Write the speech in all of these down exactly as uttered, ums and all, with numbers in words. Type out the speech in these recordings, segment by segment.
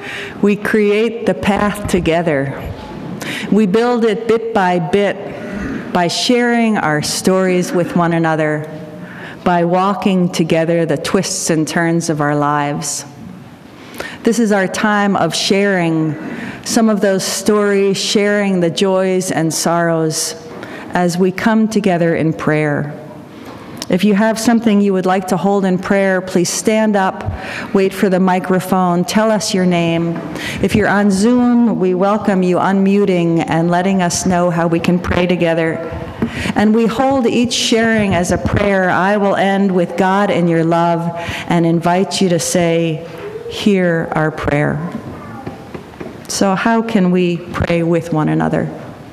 We create the path together. We build it bit by bit by sharing our stories with one another, by walking together the twists and turns of our lives. This is our time of sharing some of those stories, sharing the joys and sorrows as we come together in prayer. If you have something you would like to hold in prayer, please stand up, wait for the microphone, tell us your name. If you're on Zoom, we welcome you unmuting and letting us know how we can pray together. And we hold each sharing as a prayer. I will end with God in your love and invite you to say, hear our prayer. So how can we pray with one another?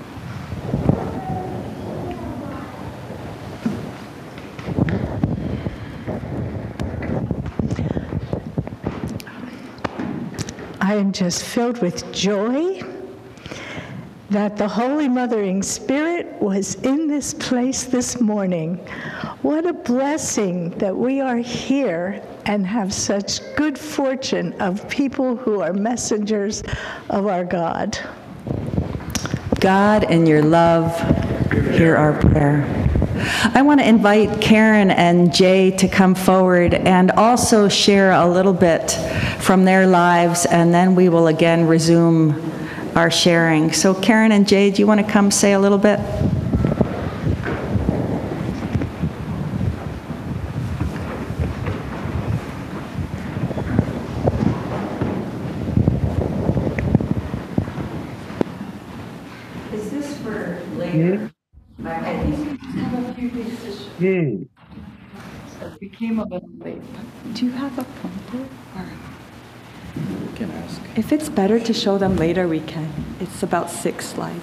I am just filled with joy that the Holy Mothering Spirit was in this place this morning. What a blessing that we are here and have such good fortune of people who are messengers of our God. God, in your love, hear our prayer. I want to invite Karen and Jay to come forward and also share a little bit from their lives, and then we will again resume our sharing. So Karen and Jay, do you want to come say a little bit? Is this for later? I think we have a few decisions. Hmm. So we came a little late. Do you have a pointer? Or? You can ask. If it's better to show them later, we can. It's about six slides.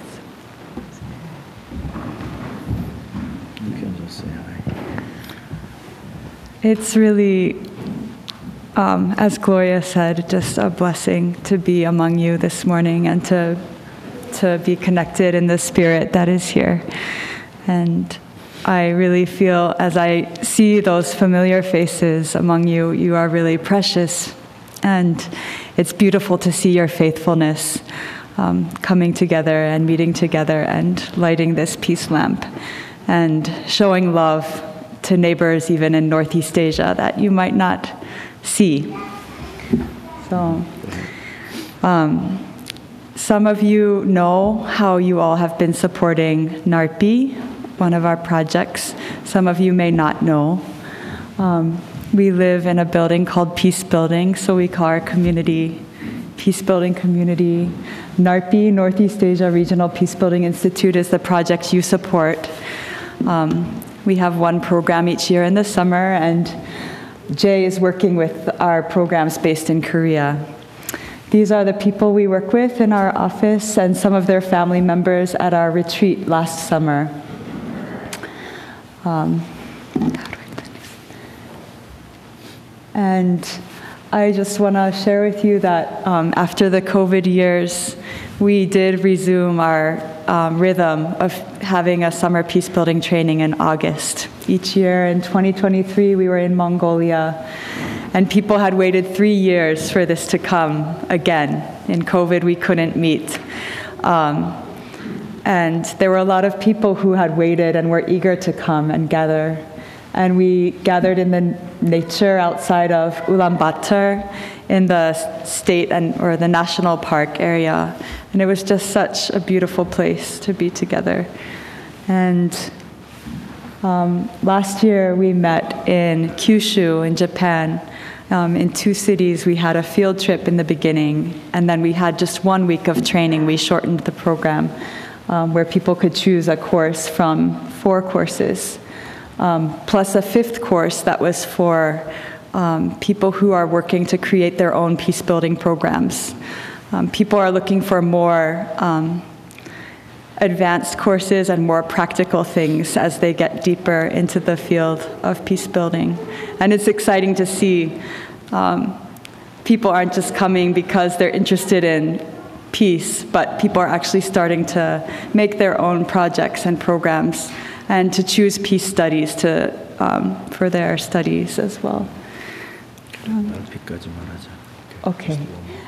You can just say hi. It's really, um, as Gloria said, just a blessing to be among you this morning and to to be connected in the spirit that is here. And I really feel, as I see those familiar faces among you, you are really precious. And it's beautiful to see your faithfulness um, coming together and meeting together and lighting this peace lamp and showing love to neighbors even in Northeast Asia that you might not see. So, um, some of you know how you all have been supporting NARPI, one of our projects. Some of you may not know. Um, We live in a building called Peace Building, so we call our community Peace Building Community. NARPI, Northeast Asia Regional Peace Building Institute, is the project you support. Um, we have one program each year in the summer, and Jay is working with our programs based in Korea. These are the people we work with in our office and some of their family members at our retreat last summer. Um, And I just want to share with you that um, after the COVID years, we did resume our um, rhythm of having a summer peace building training in August. Each year in twenty twenty-three, we were in Mongolia, and people had waited three years for this to come again. In COVID, we couldn't meet. Um, and there were a lot of people who had waited and were eager to come and gather. And we gathered in the nature outside of Ulaanbaatar in the state and or the national park area. And it was just such a beautiful place to be together. And um, last year we met in Kyushu in Japan. Um, in two cities, we had a field trip in the beginning, and then we had just one week of training. We shortened the program um, where people could choose a course from four courses. Um, plus a fifth course that was for um, people who are working to create their own peace-building programs. Um, people are looking for more um, advanced courses and more practical things as they get deeper into the field of peace-building. And it's exciting to see um, people aren't just coming because they're interested in peace, but people are actually starting to make their own projects and programs and to choose peace studies to, um, for their studies as well. Um, okay.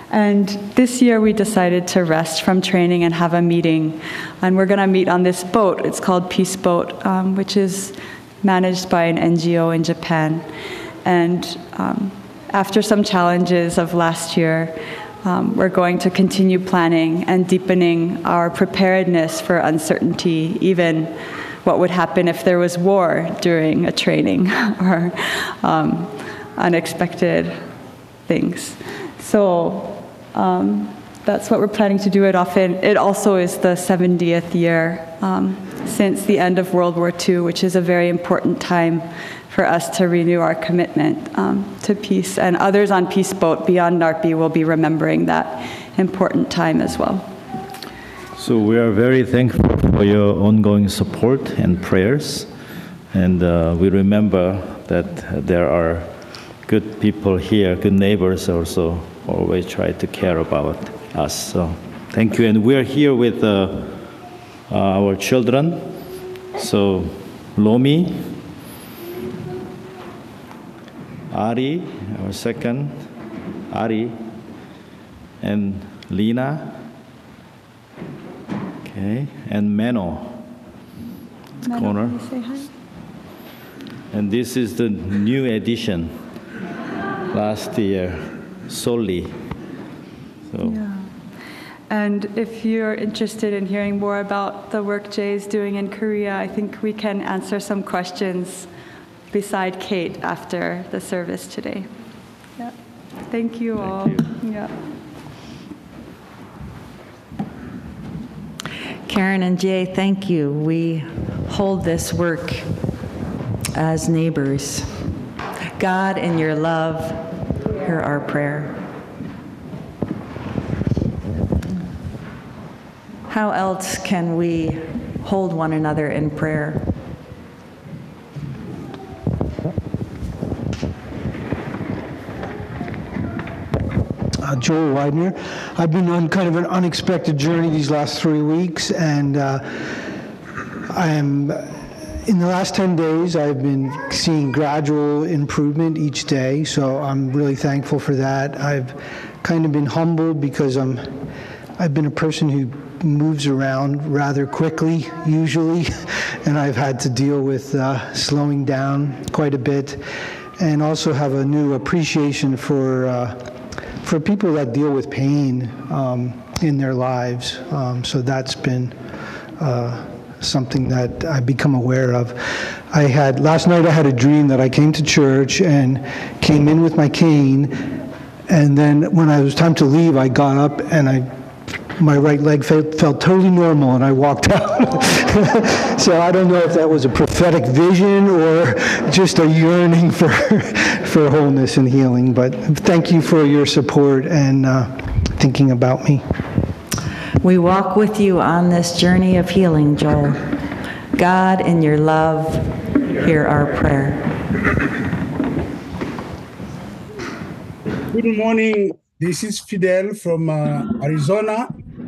And this year we decided to rest from training and have a meeting. And we're going to meet on this boat. It's called Peace Boat, um, which is managed by an N G O in Japan. And um, after some challenges of last year, um, we're going to continue planning and deepening our preparedness for uncertainty, even what would happen if there was war during a training or um, unexpected things. So um, that's what we're planning to do it often. It also is the seventieth year um, since the end of World War Two, which is a very important time for us to renew our commitment um, to peace. And others on Peace Boat beyond NARPE will be remembering that important time as well. So we are very thankful for your ongoing support and prayers. And uh, we remember that there are good people here, good neighbors also, always try to care about us. So thank you. And we're here with uh, uh, our children. So Lomi, Ari, our second, Ari, and Lina, okay, and Meno, Meno, corner. can you say hi? And this is the new edition, last year, Soli. So. Yeah. And if you're interested in hearing more about the work Jay is doing in Korea, I think we can answer some questions beside Kate after the service today. Yeah. Thank you all. Thank you. Yeah. Karen and Jay, thank you. We hold this work as neighbors. God, in your love, hear our prayer. How else can we hold one another in prayer? Uh, Joel Widener. I've been on kind of an unexpected journey these last three weeks, and uh, I am, in the last ten days, I've been seeing gradual improvement each day, so I'm really thankful for that. I've kind of been humbled because I'm, I've been a person who moves around rather quickly, usually, and I've had to deal with uh, slowing down quite a bit, and also have a new appreciation for uh, for people that deal with pain um, in their lives. Um, so that's been uh, something that I've become aware of. I had, last night I had a dream that I came to church and came in with my cane, and then when it was time to leave, I got up and I my right leg felt, felt totally normal, and I walked out. So I don't know if that was a prophetic vision or just a yearning for for wholeness and healing. But thank you for your support and uh, thinking about me. We walk with you on this journey of healing, Joel. God, in your love, hear our prayer. Good morning. This is Fidel from uh, Arizona.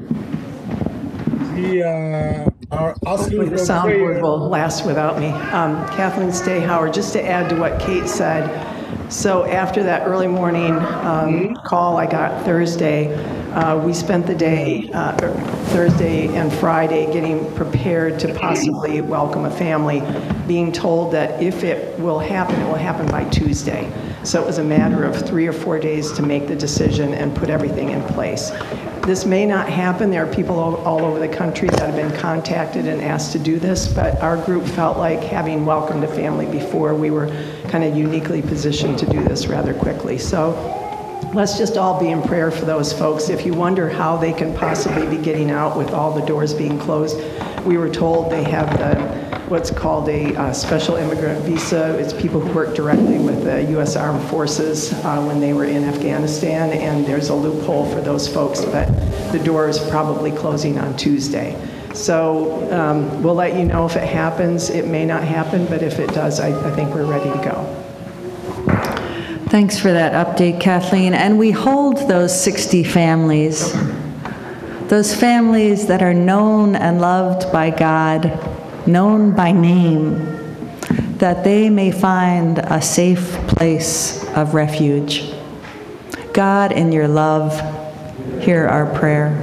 We uh, are asking Hopefully the for soundboard prayer. will last without me. Um, Kathleen Stay Howard, just to add to what Kate said, so after that early morning um, call I got Thursday, uh, we spent the day, uh, Thursday and Friday, getting prepared to possibly welcome a family, being told that if it will happen, it will happen by Tuesday. So it was a matter of three or four days to make the decision and put everything in place. This may not happen. There are people all, all over the country that have been contacted and asked to do this, but our group felt like, having welcomed a family before, we were kind of uniquely positioned to do this rather quickly. So let's just all be in prayer for those folks. If you wonder how they can possibly be getting out with all the doors being closed, we were told they have the what's called a uh, special immigrant visa. It's people who work directly with the U S Armed Forces uh, when they were in Afghanistan, and there's a loophole for those folks, but the door is probably closing on Tuesday. So um, we'll let you know if it happens. It may not happen, but if it does, I, I think we're ready to go. Thanks for that update, Kathleen. And we hold those sixty families, those families that are known and loved by God, known by name, that they may find a safe place of refuge. God, in your love, hear our prayer.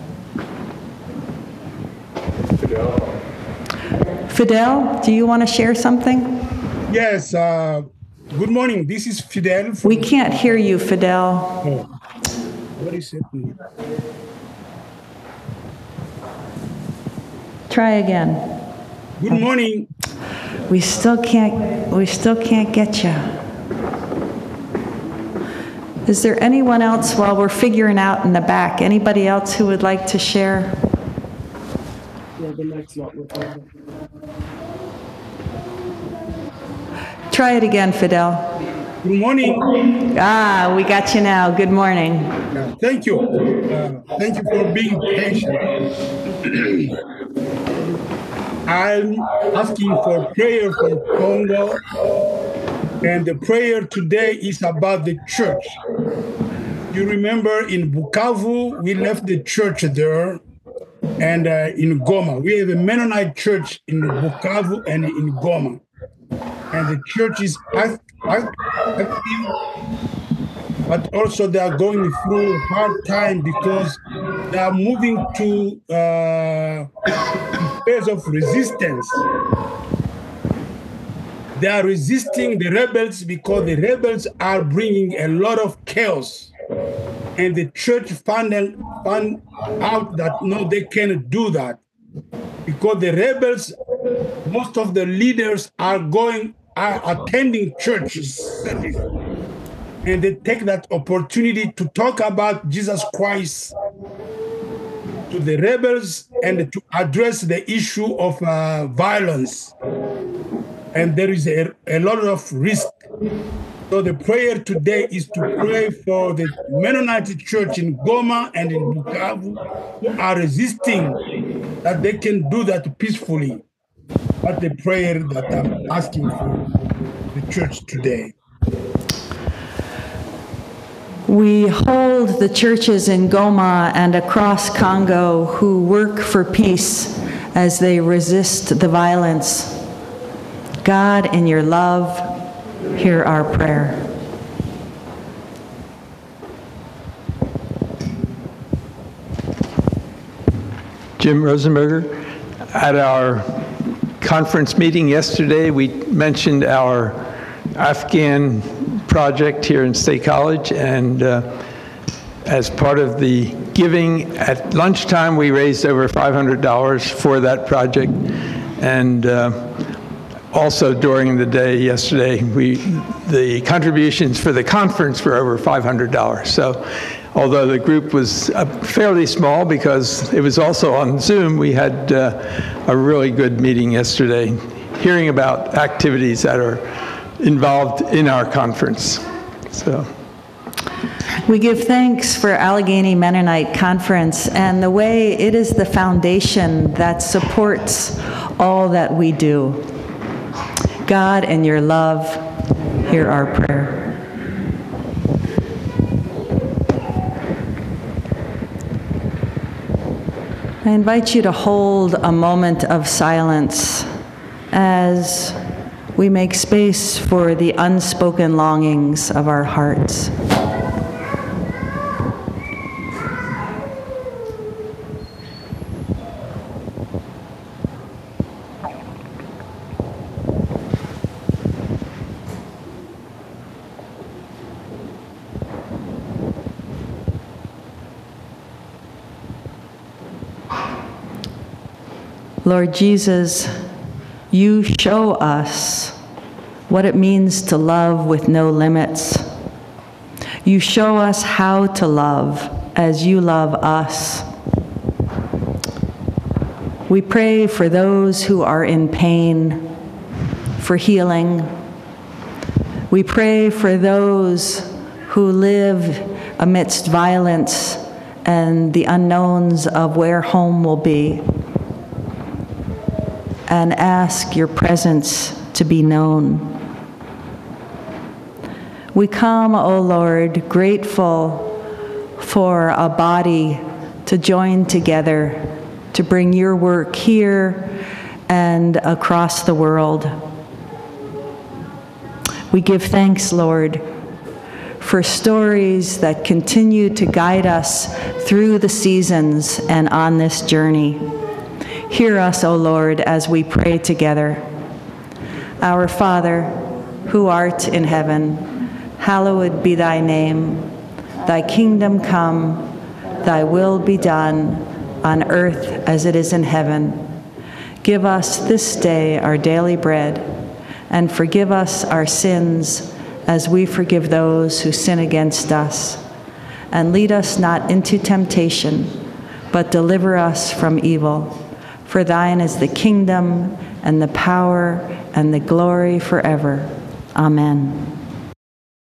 Fidel, do you want to share something? Yes, uh, good morning. This is Fidel. From, We can't hear you, Fidel. oh, what is it? Try again. Good morning. We still can't, we still can't get you. Is there anyone else, while we're figuring out in the back, anybody else who would like to share? Yeah, the mic's not working. Try it again, Fidel. Good morning. Ah, we got you now. Good morning. Uh, thank you. Uh, thank you for being patient. I'm asking for prayer for Congo, and the prayer today is about the church. You remember in Bukavu, we left the church there, and uh, in Goma. We have a Mennonite church in Bukavu and in Goma. And the church is act, act, active, but also they are going through a hard time because they are moving to uh, phase of resistance. They are resisting the rebels because the rebels are bringing a lot of chaos. And the church found, found out that no, they cannot do that. Because the rebels, most of the leaders are going, are attending churches. And they take that opportunity to talk about Jesus Christ to the rebels and to address the issue of uh, violence. And there is a, a lot of risk. So the prayer today is to pray for the Mennonite church in Goma and in Bukavu who are resisting, that they can do that peacefully. That's the prayer that I'm asking for the church today. We hold the churches in Goma and across Congo who work for peace as they resist the violence. God, in your love, hear our prayer. Jim Rosenberger. At our conference meeting yesterday, we mentioned our Afghan project here in State College, and uh, as part of the giving at lunchtime, we raised over five hundred dollars for that project. And uh, also during the day yesterday, we the contributions for the conference were over five hundred dollars. So although the group was uh, fairly small because it was also on Zoom, we had uh, a really good meeting yesterday, hearing about activities that are involved in our conference. So we give thanks for Allegheny Mennonite Conference and the way it is the foundation that supports all that we do. God, in your love, hear our prayer. I invite you to hold a moment of silence as we make space for the unspoken longings of our hearts. Lord Jesus, you show us what it means to love with no limits. You show us how to love as you love us. We pray for those who are in pain, for healing. We pray for those who live amidst violence and the unknowns of where home will be, and ask your presence to be known. We come, O Lord, grateful for a body to join together to bring your work here and across the world. We give thanks, Lord, for stories that continue to guide us through the seasons and on this journey. Hear us, O Lord, as we pray together. Our Father, who art in heaven, hallowed be thy name. Thy kingdom come, thy will be done, on earth as it is in heaven. Give us this day our daily bread, and forgive us our sins as we forgive those who sin against us. And lead us not into temptation, but deliver us from evil. For thine is the kingdom, and the power, and the glory forever. Amen.